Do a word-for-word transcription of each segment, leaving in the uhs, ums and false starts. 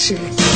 sete.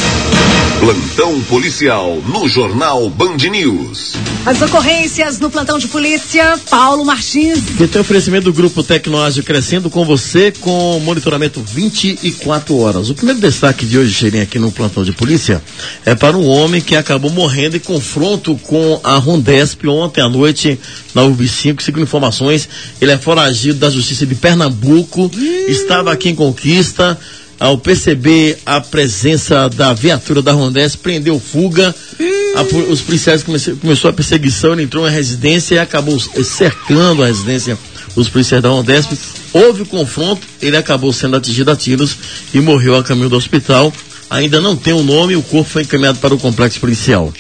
Plantão policial no Jornal Band News. As ocorrências no plantão de polícia, Paulo Martins. Que tem oferecimento do Grupo Tecnoágil Crescendo com você, com monitoramento vinte e quatro horas. O primeiro destaque de hoje, Cheirinho, aqui no plantão de polícia, é para um homem que acabou morrendo em confronto com a Rondesp ontem à noite na U B cinco. Segundo informações, ele é foragido da Justiça de Pernambuco, hum. estava aqui em Conquista. Ao perceber a presença da viatura da Rondesp, prendeu fuga. A, os policiais comece, começou a perseguição, ele entrou na residência e acabou cercando a residência. Os policiais da Rondesp, houve confronto, ele acabou sendo atingido a tiros e morreu a caminho do hospital. Ainda não tem o nome, o corpo foi encaminhado para o complexo policial.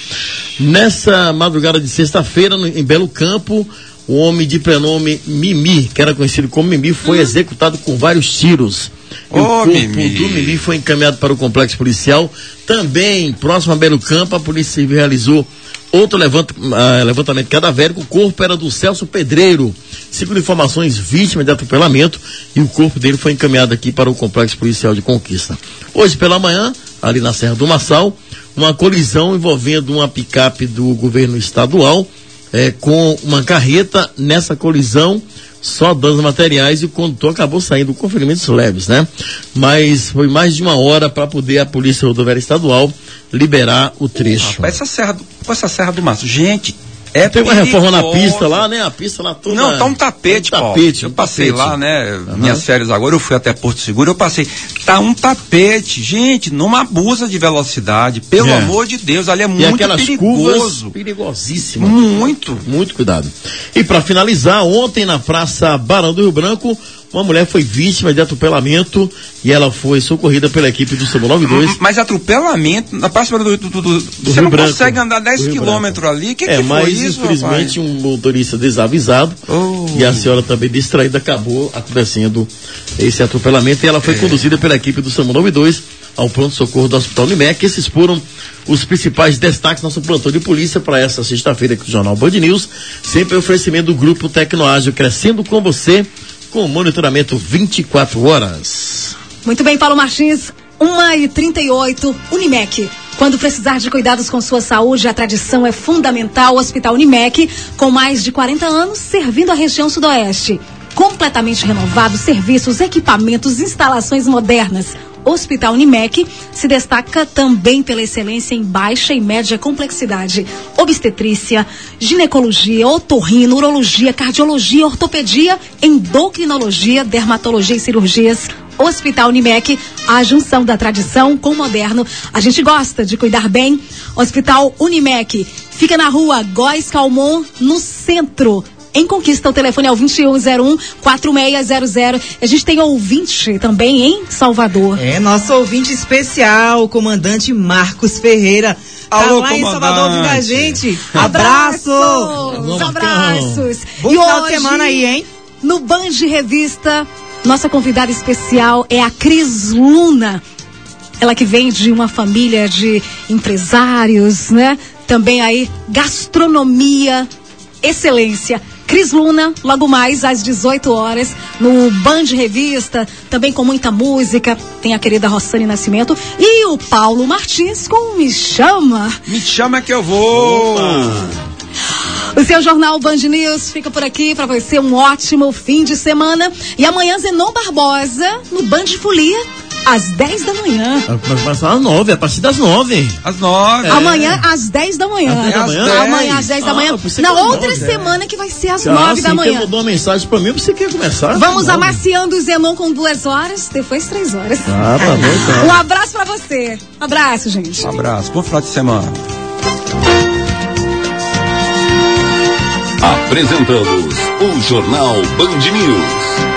Nessa madrugada de sexta-feira, em Belo Campo, o homem de prenome Mimi, que era conhecido como Mimi, foi hum. executado com vários tiros. E oh, o corpo Mimi. do Mimi foi encaminhado para o complexo policial. Também, próximo a Belo Campo, a polícia civil realizou outro levanta, uh, levantamento cadavérico. O corpo era do Celso Pedreiro, segundo informações, vítima de atropelamento, e o corpo dele foi encaminhado aqui para o complexo policial de Conquista. Hoje pela manhã, ali na Serra do Massal, uma colisão envolvendo uma picape do governo estadual é, com uma carreta. Nessa colisão, só danos materiais, e o condutor acabou saindo com ferimentos leves, né? Mas foi mais de uma hora para poder a Polícia Rodoviária Estadual liberar o trecho. Rapaz, essa serra do, essa serra do Maço, gente, é tem uma reforma na pista lá, né? A pista lá toda. Não, tá um tapete, um Paulo. tapete, Eu um passei tapete. lá, né? Uhum. Minhas férias agora, eu fui até Porto Seguro, eu passei. Tá um tapete, gente, não abusa de velocidade, pelo é. amor de Deus, ali é e muito aquelas perigoso. Curvas perigosíssimas. Muito. Muito cuidado. E para finalizar, ontem na Praça Barão do Rio Branco, uma mulher foi vítima de atropelamento e ela foi socorrida pela equipe do SAMU noventa e dois. Mas atropelamento, na Praça Barão do, do, do, do, do Você não Branco, consegue andar dez quilômetros ali? Que é, que mas foi isso, infelizmente rapaz? um motorista desavisado oh. e a senhora também distraída acabou acontecendo esse atropelamento, e ela foi é. conduzida pela equipe do SAMU noventa e dois ao pronto-socorro do Hospital Unimec. Esses foram os principais destaques do nosso plantão de polícia para essa sexta-feira aqui do Jornal Band News, sempre oferecimento do Grupo Tecnoágil Crescendo com você, com monitoramento vinte e quatro horas. Muito bem, Paulo Martins, uma e trinta e oito, Unimec. Quando precisar de cuidados com sua saúde, a tradição é fundamental. O Hospital Unimec, com mais de quarenta anos, servindo a região sudoeste. Completamente renovado, serviços, equipamentos, instalações modernas. Hospital Unimec se destaca também pela excelência em baixa e média complexidade. Obstetrícia, ginecologia, otorrino, urologia, cardiologia, ortopedia, endocrinologia, dermatologia e cirurgias. Hospital Unimec, a junção da tradição com o moderno. A gente gosta de cuidar bem. Hospital Unimec fica na rua Góes Calmon, no centro. Em Conquista, o telefone é o vinte e um zero um, quatro seis zero zero. A gente tem ouvinte também em Salvador. É, nosso ouvinte especial, o comandante Marcos Ferreira. Tá Alô, lá comandante. em Salvador ouvindo a gente. Abraço! Abraço! Abraços! Bom e final hoje, de semana aí, hein? No Band Revista, nossa convidada especial é a Cris Luna. Ela que vem de uma família de empresários, né? Também aí, gastronomia, excelência. Cris Luna, logo mais às dezoito horas, no Band Revista, também com muita música. Tem a querida Rossane Nascimento e o Paulo Martins com Me Chama. Me chama que eu vou. Opa. O seu jornal Band News fica por aqui para você, um ótimo fim de semana. E amanhã Zenon Barbosa no Band Folia, às dez da manhã. Mas às nove, a partir das nove. Às nove. É. Amanhã às dez da manhã. Às dez da manhã? Amanhã às dez da manhã. Ah, Na outra semana que vai ser às nove da manhã. Você mandou uma mensagem pra mim, eu pensei que ia começar. Vamos amaciando o Zenon com duas horas, depois três horas. Ah, tá bom, então. Um abraço pra você. Um abraço, gente. Um abraço. Bom final de semana. Apresentamos o Jornal Band News.